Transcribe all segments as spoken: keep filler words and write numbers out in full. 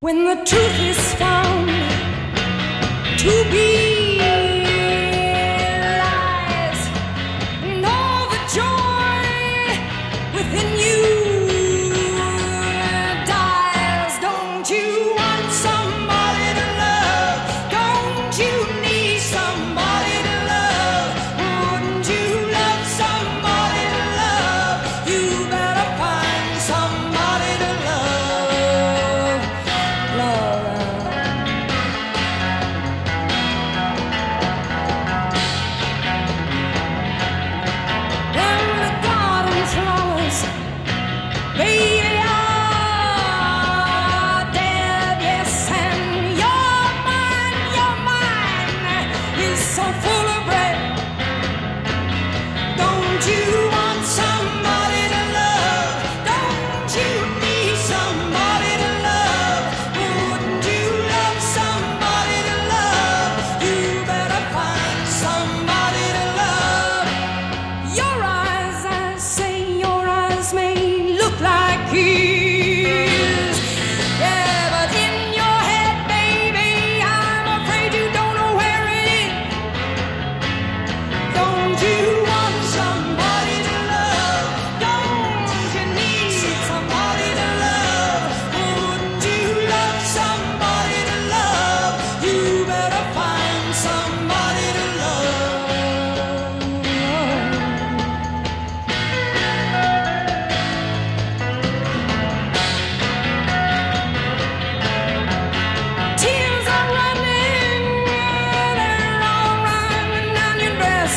when the truth is found to be lies, and all the joy within you dies. Don't you want somebody to love? Don't you need somebody to love? Wouldn't you love somebody to love? You better find somebody to love. Love. And the garden flowers, baby, are dead, yes, and your mind, your mind is so full of bread. Don't you want somebody to love? Don't you need somebody to love? Wouldn't you love somebody to love? You better find somebody to love. Your eyes, I say, your eyes may look like his. Yeah, but in your head, baby, I'm afraid you don't know where it is. Don't you want somebody to love? Don't you need somebody to love? Wouldn't you love somebody to love? You better find somebody to love. Tears are running, they're all running down your dress.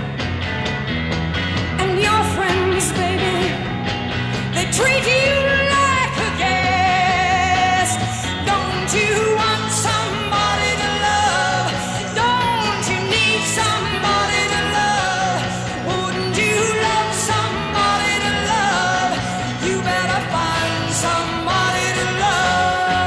And your friends, baby, they treat you like a guest. Don't you want somebody to love? Don't you need somebody to love? Wouldn't you love somebody to love? You better find somebody to love.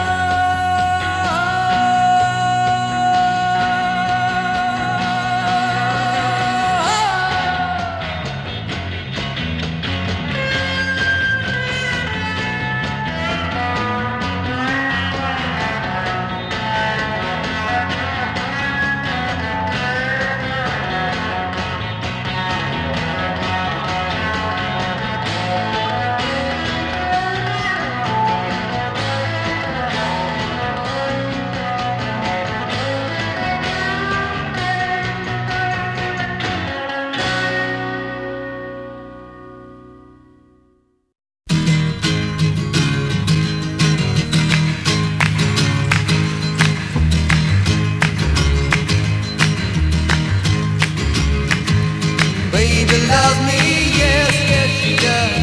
Baby loves me, yes, yes she does.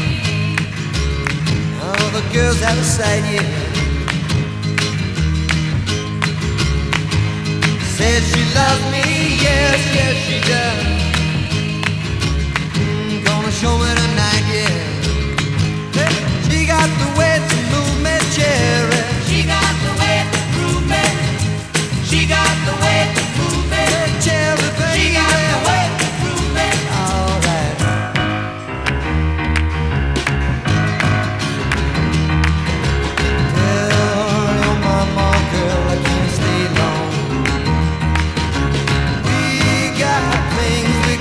All the girls out of sight, yeah. Said she loves me, yes, yes she does. Mm, gonna show me tonight, yeah. Hey, she got the way to move me, cherry. She got the way to move me. She got the way to move me, cherry, baby. She got the way to move me. All right. Tell your mama, girl, I can't stay long. We got things we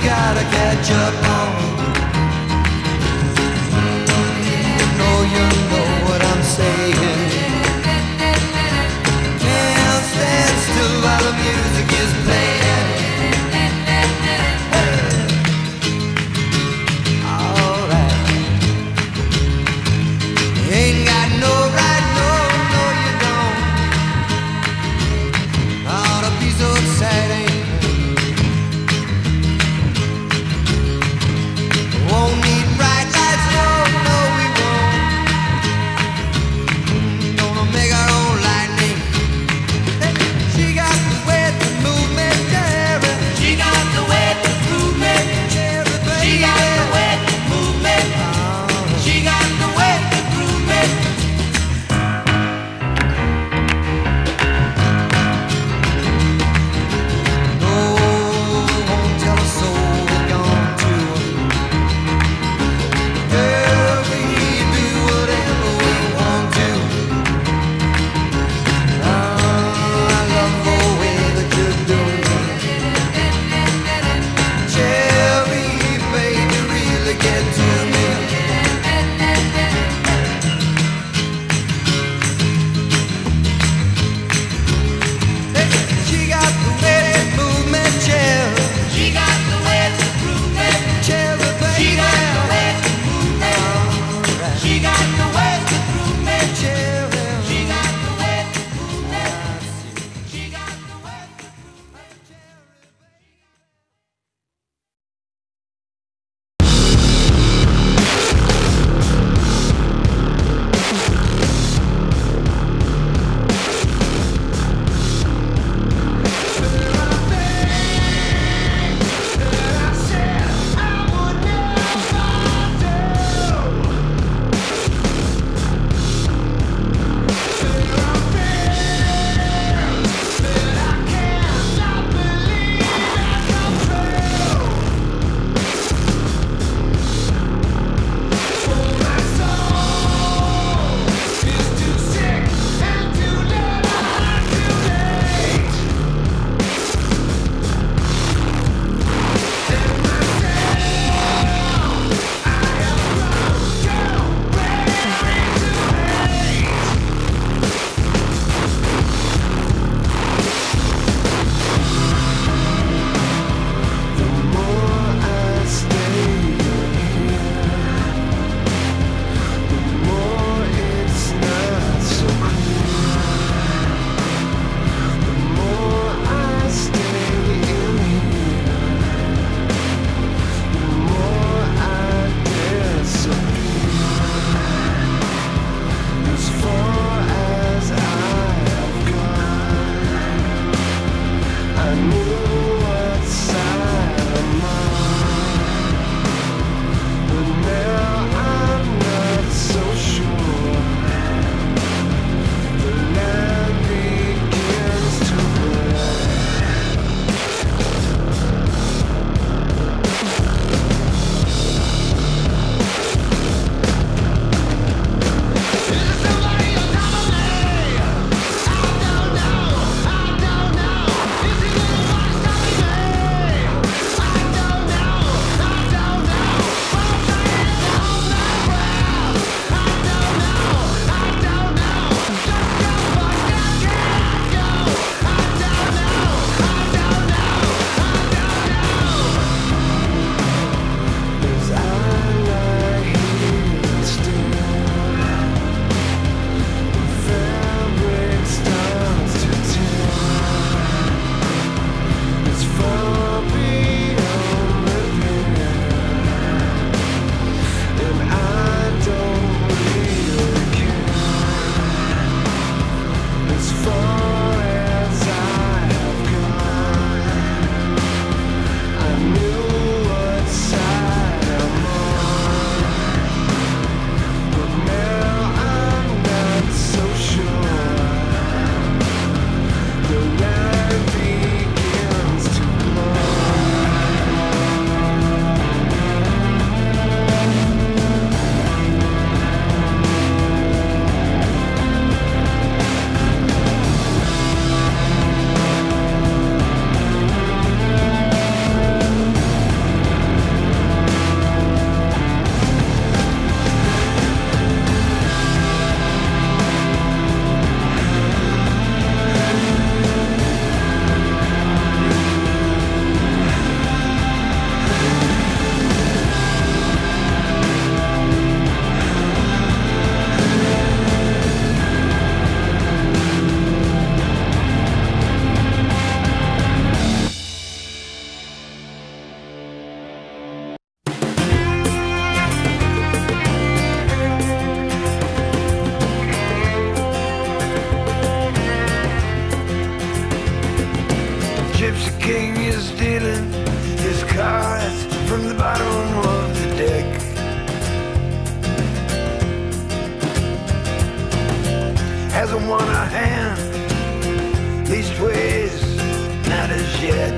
Gypsy King is dealing his cards from the bottom of the deck. Hasn't won a hand, leastways not as yet.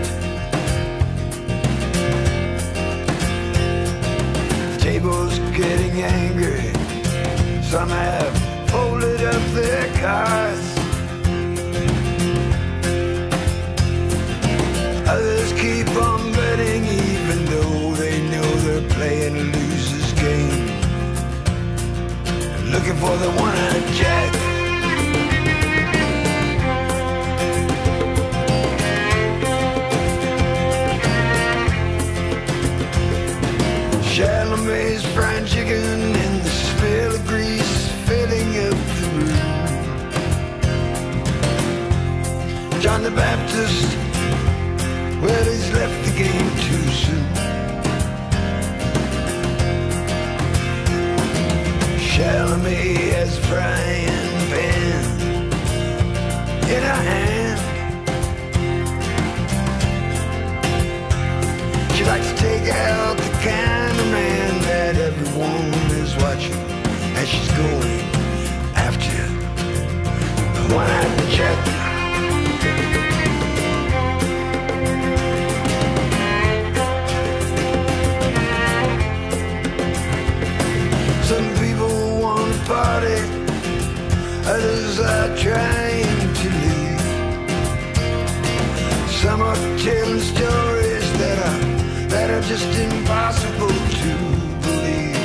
The table's getting angry. Some have folded up their cards. Others keep on betting even though they know they're playing a loser's game. Looking for the one-eyed jack. Chalamet's fried chicken and the smell of grease filling up the room. John the Baptist, well, he's left the game too soon. Chalamet has a frying pan in her hand. She likes to take out the kind of man that everyone is watching as she's going after the one-eyed jack. Some people want to party, others are trying to leave. Some are telling stories that are that are just impossible to believe.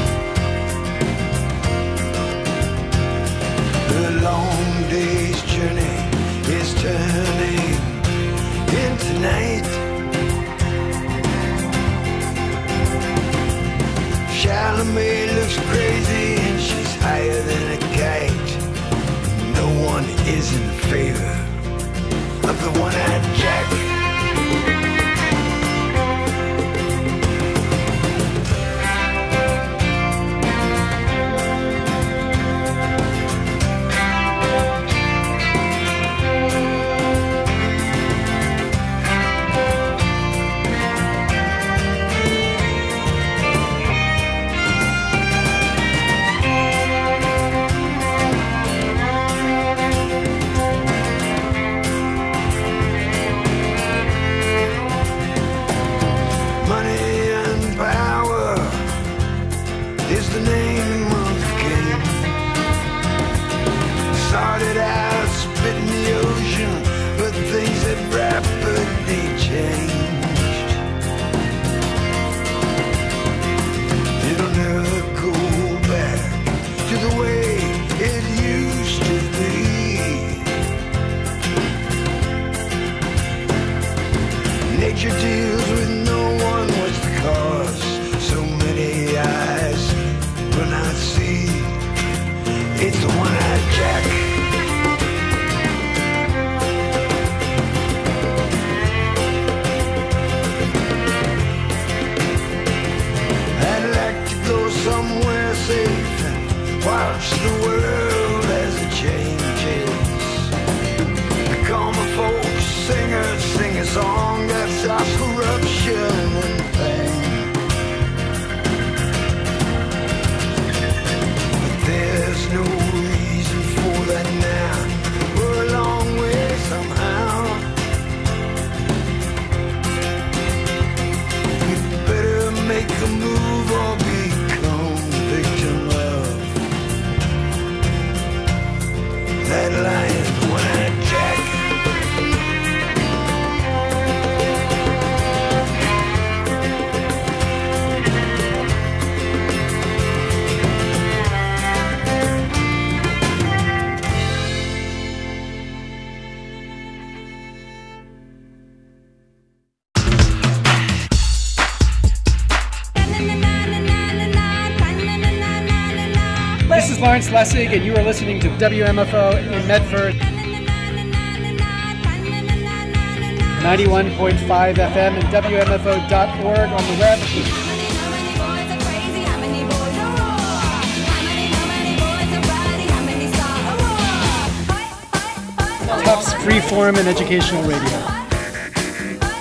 The long day's journey is turning into night. Chalamet looks crazy and she's higher than a kite. No one is in favor of the one-eyed jack. Nature deals with no one. What's the cause? So many eyes will not see. It's the one-eyed jack. I'd like to go somewhere safe and watch the world as it changes. I call my folks singers, sing a song that stops corruption and pain. But there's no reason for that now. We're a long way somehow. We better make a move or become victim of that lion one-eyed jack. This is Lawrence Lessig, and you are listening to W M F O in Medford, ninety-one point five F M and W M F O dot org on the web. Tufts Freeform and Educational Radio.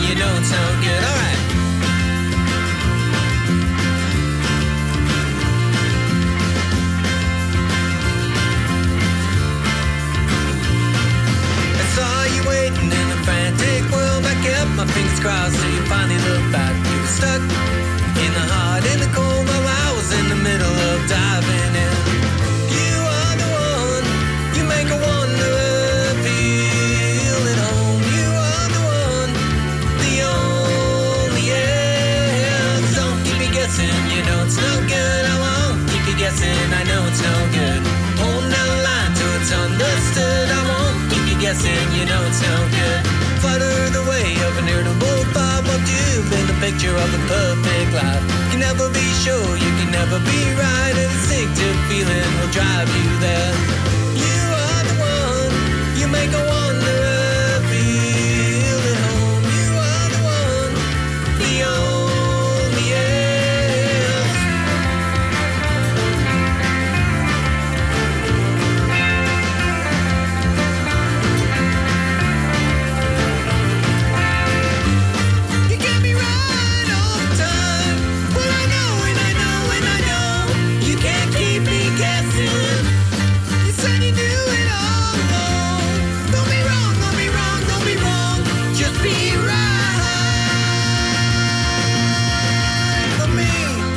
you know it's no good. Alright. I saw you waiting in a frantic world. I kept my fingers crossed till you finally looked back. You were stuck in the hot, in the cold, while I was in the middle of diving in. You are the one, you make a wanderer feel at home. You are the one, the only, yeah. Don't keep me guessing, you know it's no good. I won't keep you guessing, I know it's no good. Holding down the line till it's understood. I won't keep you guessing, you know it's no good. Flutter the way of an irritable thought. What you've been the picture of the perfect life. You can never be sure, you can never be right. An instinctive feeling will drive you there. You are the one, you make a wanderer feel at home. You are the one, the only, yeah. You get me right all the time, but I know and I know and I know you can't keep me guessing. You said you knew it all along. Don't be wrong, don't be wrong, don't be wrong. Just be right for me.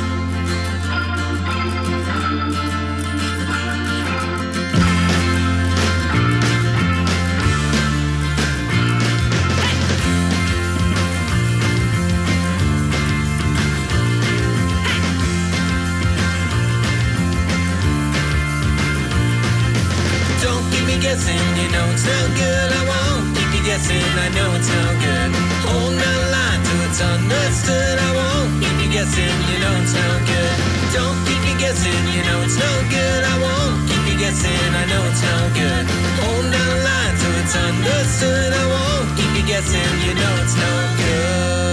Don't keep me guessing, you know it's no good. I won't keep you guessing, I know it's no good. Hold my line till it's understood. I won't keep you guessing, you know it's no good. Don't keep me guessing, you know it's no good. I won't keep you guessing, I know it's no good. Hold my line till it's understood. I won't keep you guessing, you know it's no good.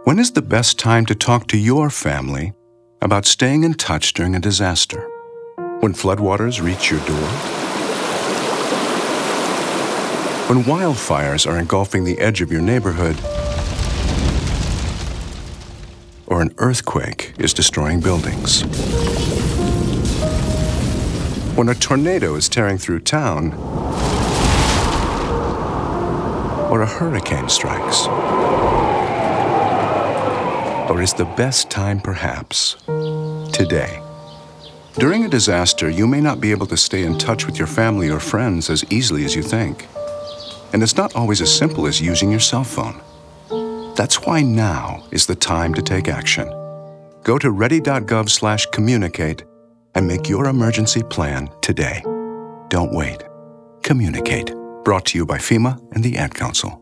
When is the best time to talk to your family about staying in touch during a disaster? When floodwaters reach your door? When wildfires are engulfing the edge of your neighborhood? Or an earthquake is destroying buildings? When a tornado is tearing through town? Or a hurricane strikes? Or is the best time perhaps today? During a disaster, you may not be able to stay in touch with your family or friends as easily as you think. And it's not always as simple as using your cell phone. That's why now is the time to take action. Go to ready.gov slash communicate and make your emergency plan today. Don't wait. Communicate. Brought to you by FEMA and the Ad Council.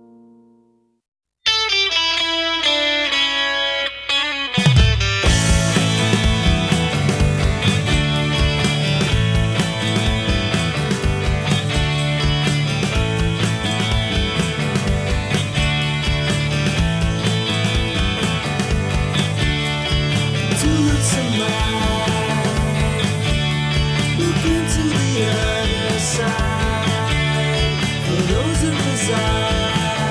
For those who reside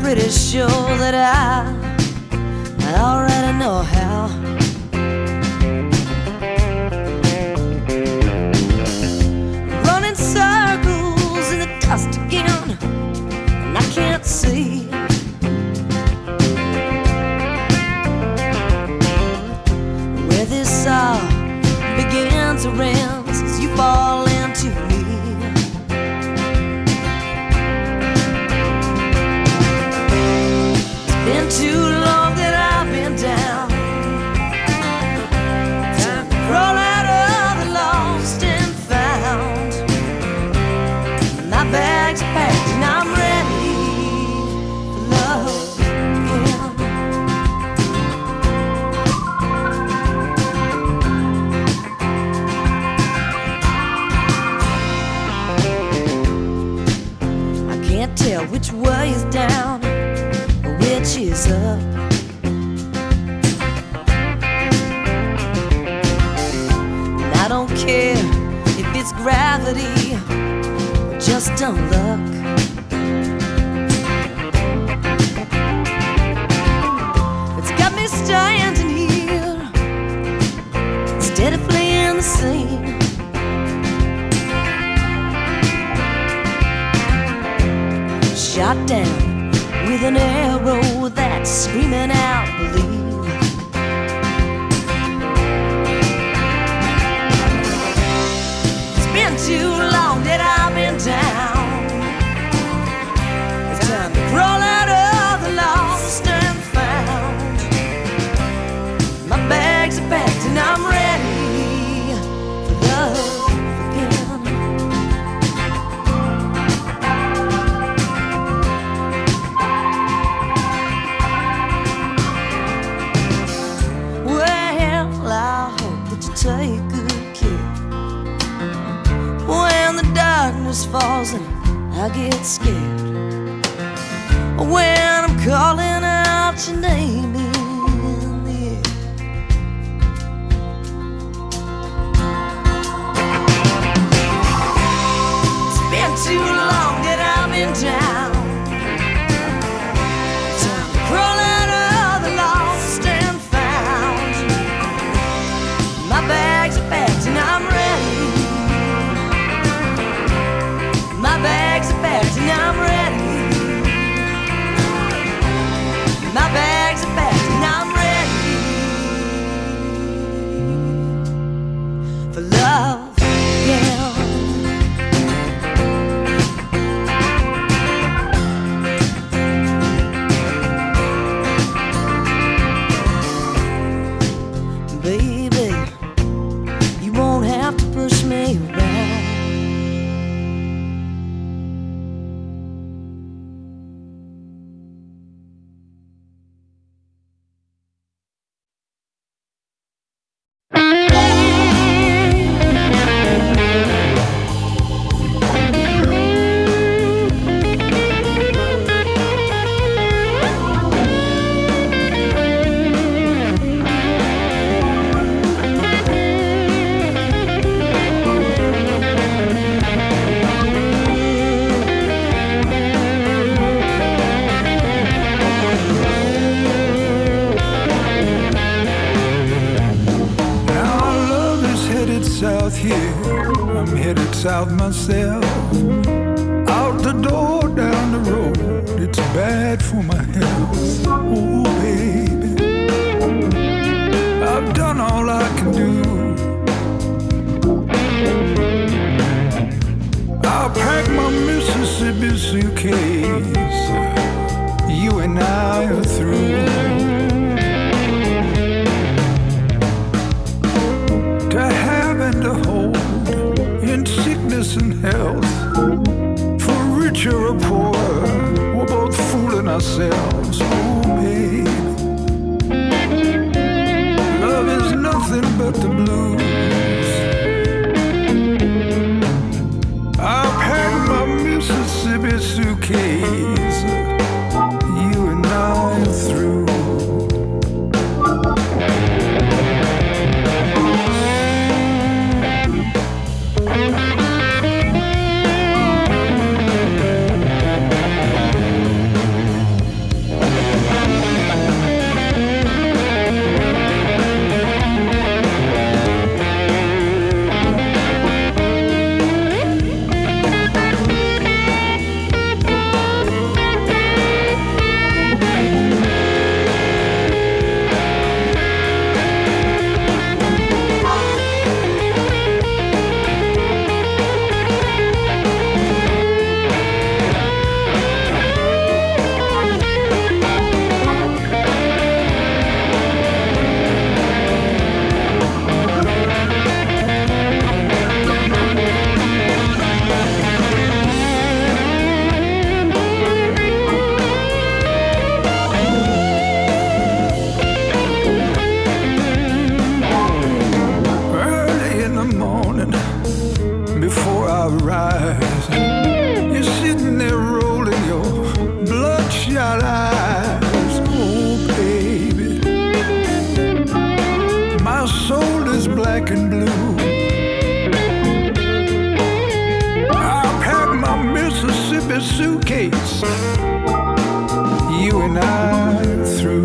pretty sure that I, I already know how. Running circles in the dust again, and I can't see where this all begins or ends as you fall into me. It's been too long that I've been down. Time to crawl out of the lost and found. My bag's packed and I'm ready for love again. I can't tell which way is down or which is up. And I don't care if it's gravity or just dumb luck. It's got me standing here instead of fleeing the scene. Shot down with an arrow that's screaming out, believe. It's been too long that I've been down. It's time to crawl out of the lost and found. My bags are packed and I'm ready for love again. Well, I hope that you take good care. When the darkness falls and I get scared, when I'm calling out your name in the air. It's been too long that I've been down. Time to crawl out of the lost and found. My bags are packed and I'm ready. My bags are packed and I'm ready. My bags are packed and I'm ready for love again. Baby, you won't have to push me around. Now our love is headed south here. I'm headed south myself. Out the door, down the road. It's bad for my health. Oh, baby, I've done all I can do. I'll pack my Mississippi suitcase. You and I are through. To have and to hold in sickness and health, for richer or poorer, we're both fooling ourselves. Oh, babe, love is nothing but the blues. I'll pack my Mississippi suitcase. You and I are through. us, you and I are through.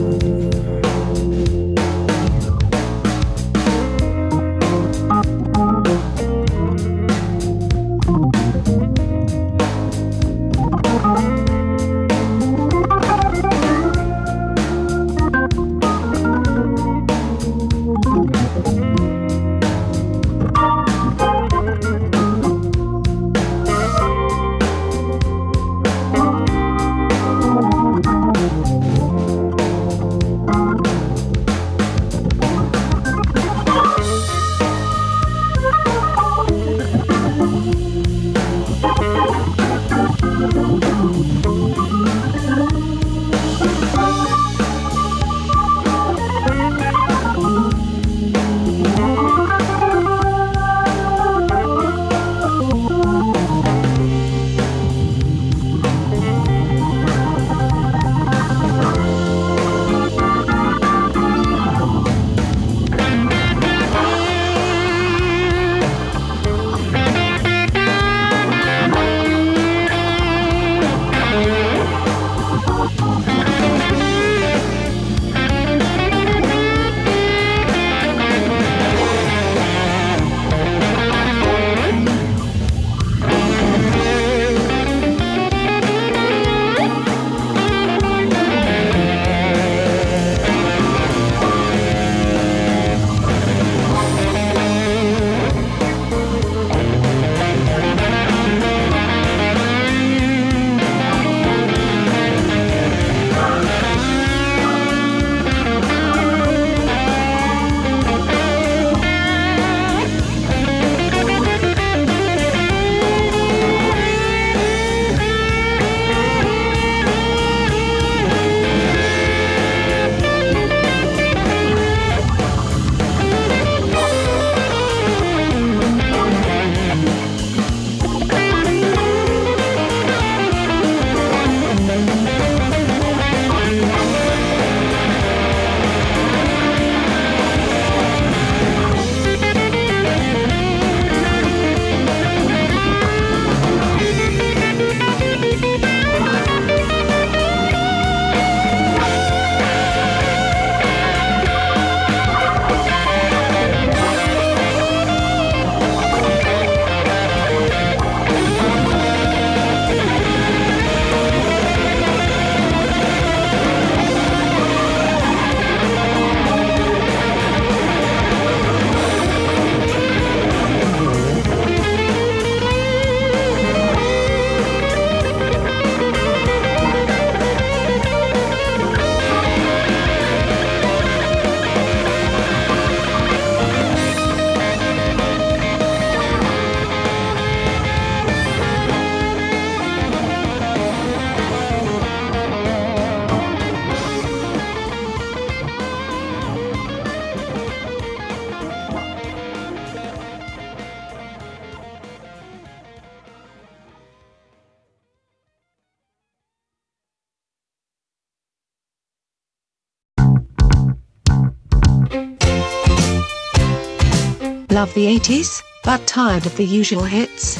Love the eighties, but tired of the usual hits?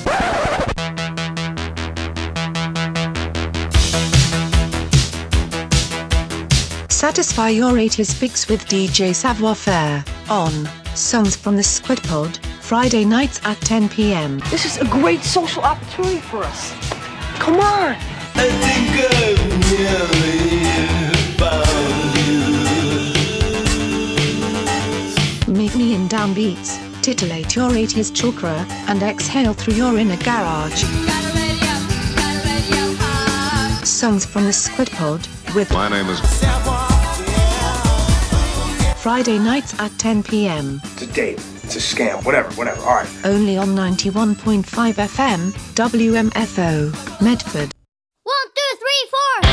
Satisfy your eighties fix with D J Savoir Faire on Songs from the Squid Pod, Friday nights at ten p m. This is a great social opportunity for us. Come on! I think I've nearly found you. Meet me in downbeats, titillate your eighties chakra, and exhale through your inner garage. Songs from the Squid Pod, with My name is Friday nights at ten p m. It's a date. It's a scam. Whatever, whatever. All right. Only on ninety-one point five F M, W M F O, Medford. One, two, three, four.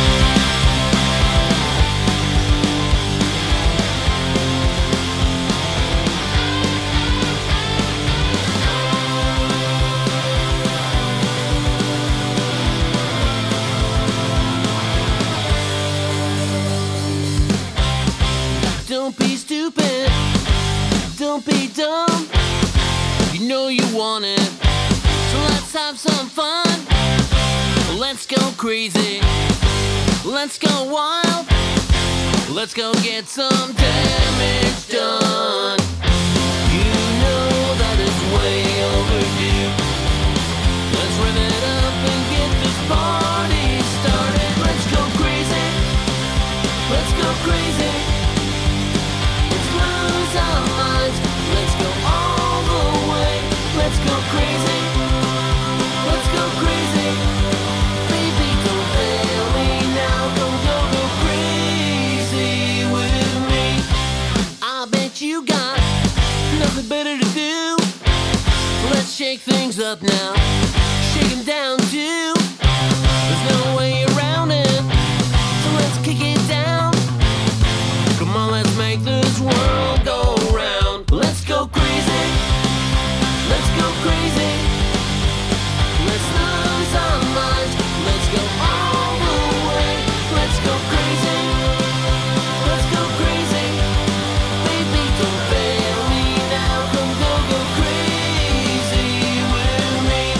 Don't be stupid, don't be dumb. You know you want it, so let's have some fun. go crazy. Let's go wild. Let's go get some damage done. You know that it's way overdue. Let's rev it up and get this party started. Let's go crazy. Let's go crazy. Let's lose our minds. Let's go all the way. Let's go crazy. Let's go crazy. Baby, don't fail me now. Go, go, go crazy with me. I bet you got nothing better to do. Let's shake things up now. Shake 'em down too. There's no way around it. So let's kick it down. Come on, let's make this world go round. Let's go crazy. Let's go crazy. Let's lose our minds. Let's go all the way. Let's go crazy. Let's go crazy. Baby, don't fail me now. Come go, go crazy with me.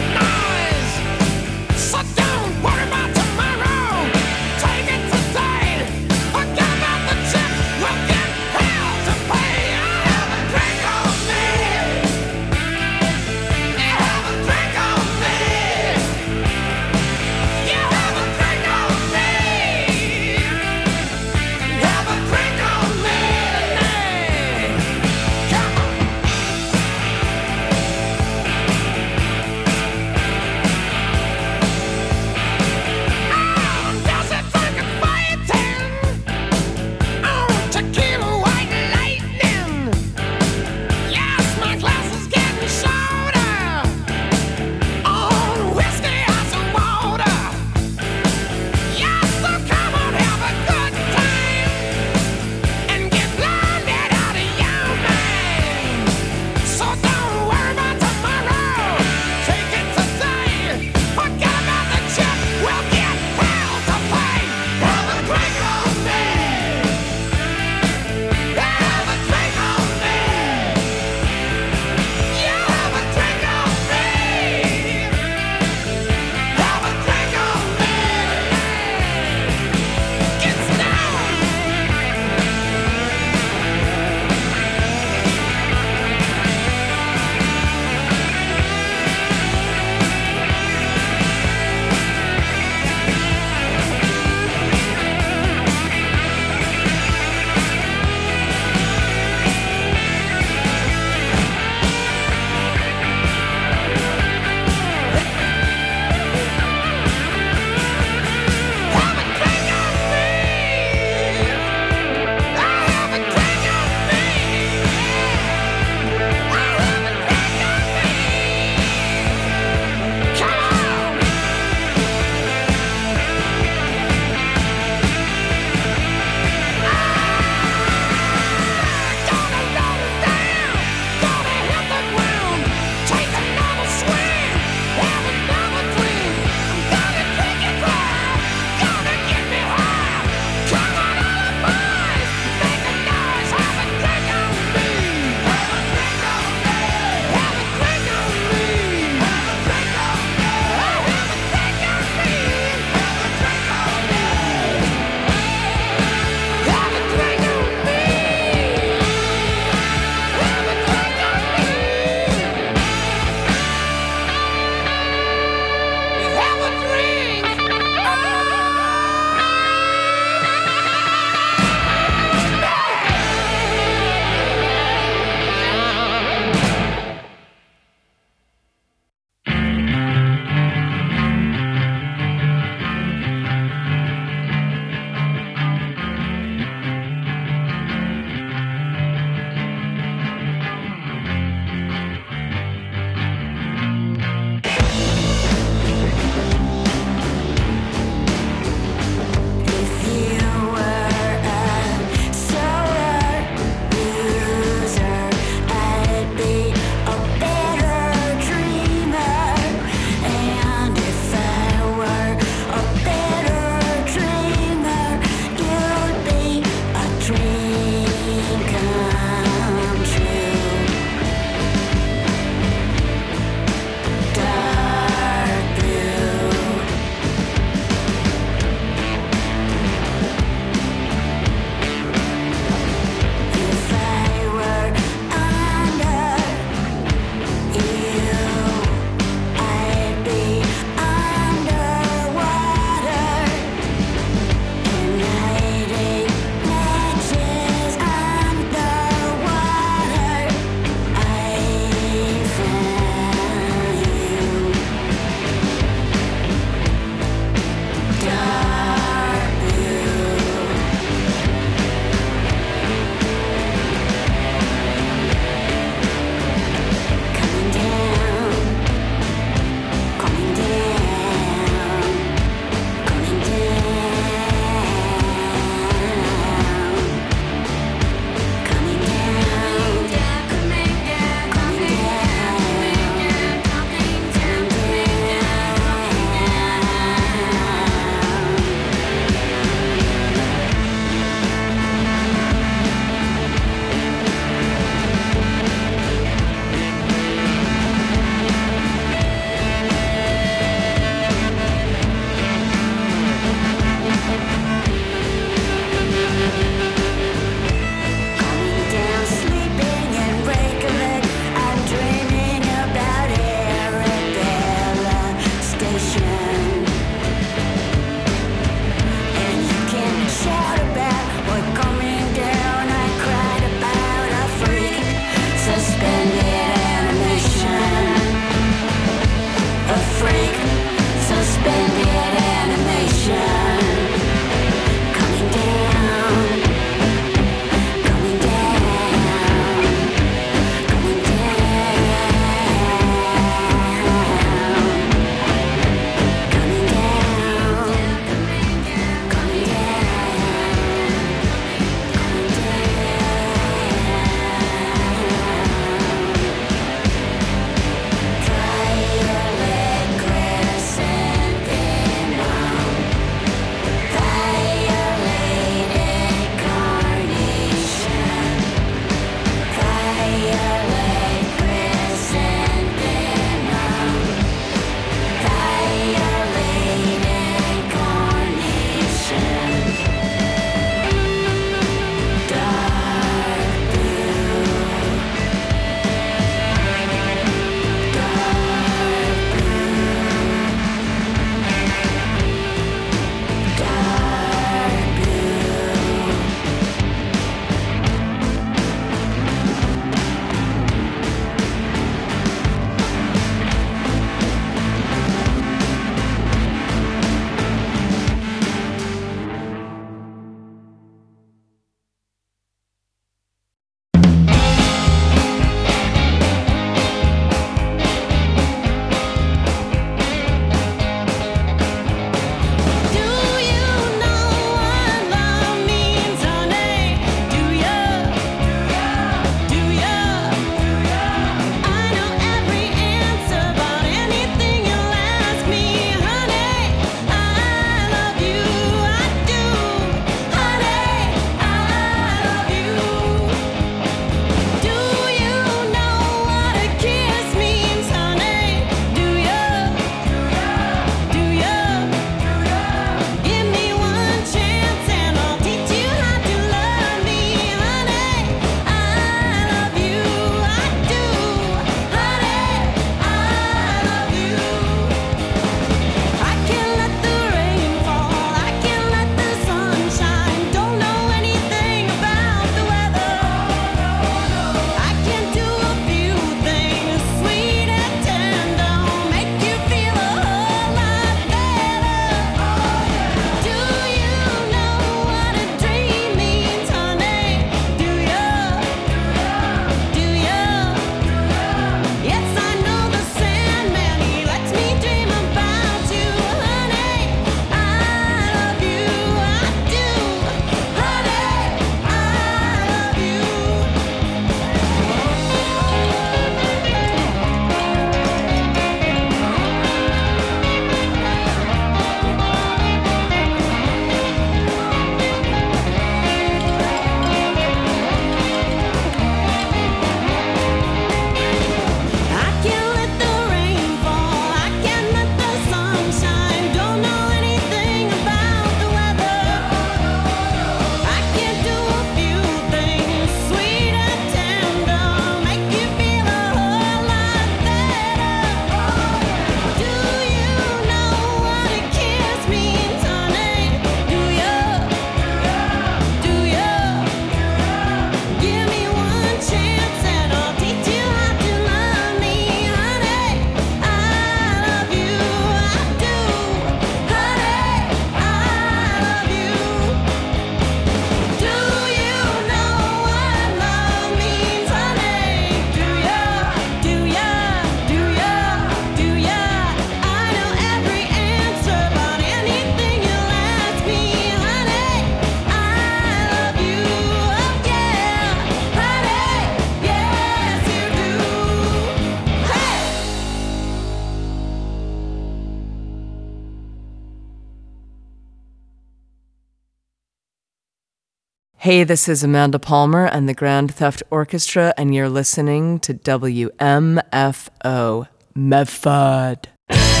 Hey, this is Amanda Palmer and the Grand Theft Orchestra, and you're listening to W M F O Medford.